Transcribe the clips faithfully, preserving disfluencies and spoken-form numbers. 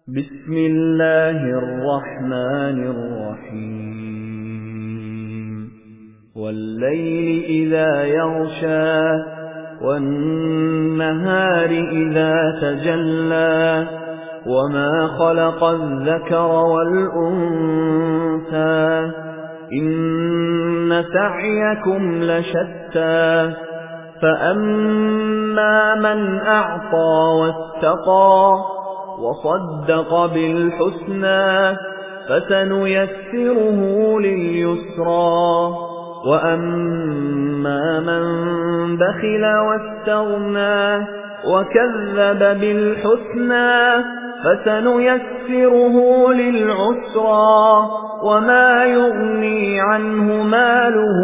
بسم الله الرحمن الرحيم والليل إذا يغشى والنهار إذا تجلى وما خلق الذكر والأنثى إن سعيكم لشتى فأما من أعطى واتقى وصدق بالحسنى فسنيسره لليسرى وأما من بخل واستغنى وكذب بالحسنى فسنيسره للعسرى وما يغني عنه ماله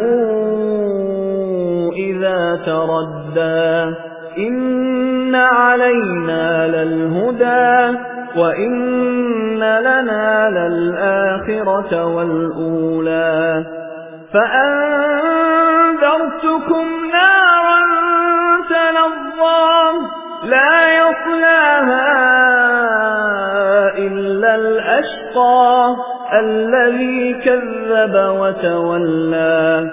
إذا تردى إن علينا للهدى وإن لنا للآخرة والأولى فأنذرتكم نارا تلظى لا يصلاها إلا الأشقى الذي كذب وتولى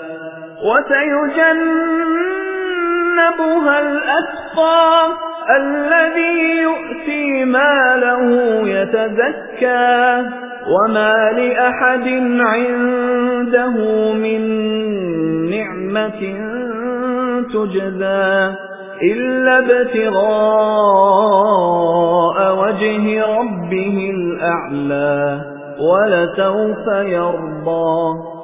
وسيجنبها الأتقى الذي يؤتي ماله يتزكى وما لأحد عنده من نعمة تجزى إلا ابتغاء وجه ربه الأعلى ولسوف يرضى.